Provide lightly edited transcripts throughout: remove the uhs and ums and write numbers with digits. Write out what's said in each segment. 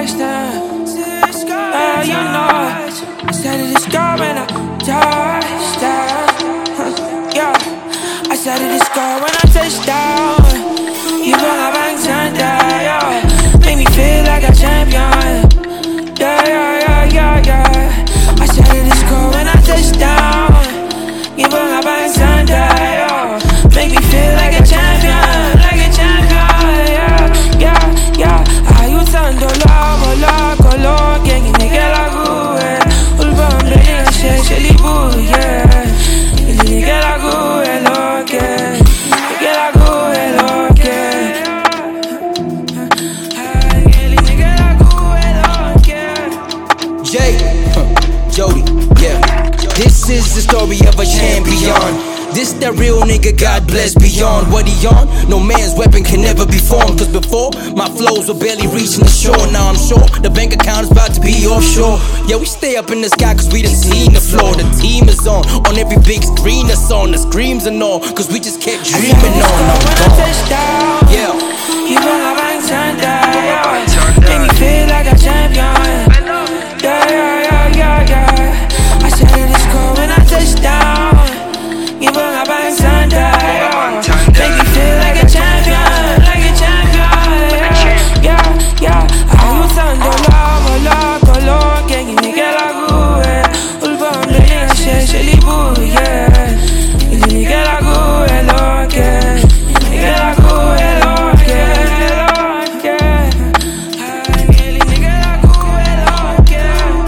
touchdown. You know I said to this girl when I touched down. Yeah, I said to this girl when I touched down. You bring my bank down, yeah. Make me feel like a champion. Yeah. I said to this girl when I touched down. You bring my bank down, yeah. Make me feel like a champion, yeah. Aiutando l'uomo, color che niega la gue. Un bambino scende li buie. Niega la gue, lo che. Niega la gue, lo che. Niega la gue, lo che. Jay, Jody, yeah. This is the story of a champion. This that real nigga, God bless beyond what he on. No man's weapon can never be formed. Cause before, my flows were barely reaching the shore. Now I'm sure the bank account is about to be offshore. Yeah, we stay up in the sky cause we done seen the floor. The team is on every big screen that's on. The screams and all, cause we just kept dreaming on. When I touched down, yeah. You bring my bank turned down. Make me feel like a champion. Yeah. I said to this girl when I touched down. You bring my bank turned down. Make me feel like a champion, yeah. Aiutando l'uomo, color che niega la gue. Un bambino scende li buie. Niega la gue, lo che. Niega la gue, lo che. Niega la gue, lo che.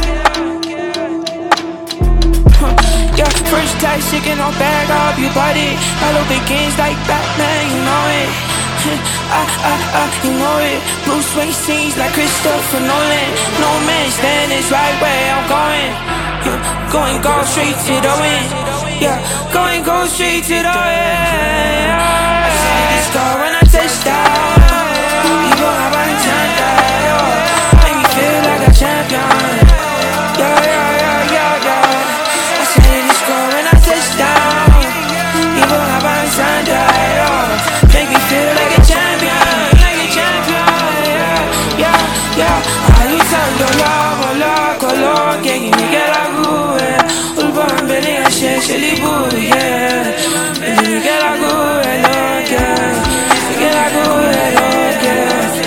Yeah, first class chicken on bag up your body. All of the games like Batman, you know it. You know it. Bruce Wayne scenes like Christopher Nolan. No man stand is right where I'm going. Yeah, go straight to the win. Yeah, go straight to the win. I said this girl when I touched down. You gon' have a turn down. Make me feel like a champion. Yeah. I said this girl when I touched down. You gon' have a turn down. Make me feel like a champion, yeah. Aiutando l'uomo, color che niega la gue. Un bambino scende li buie. Niega la gue, lo che. Niega la gue, lo che.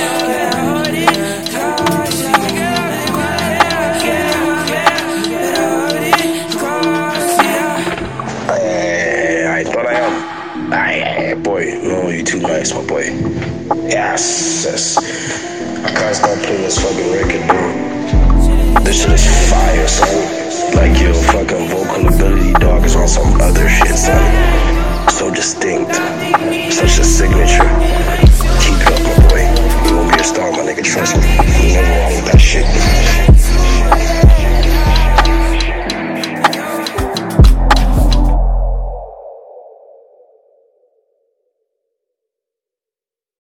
I thought I am. Boy, no, you too nice, my boy. Yes. I can't stop playing this fucking record, dude. This shit is fire, son. Like your fucking vocal ability, dog, is on some other shit, son. So distinct. Such a signature. Keep it up, my boy. You won't be a star, my nigga, trust me. You're never wrong with that shit.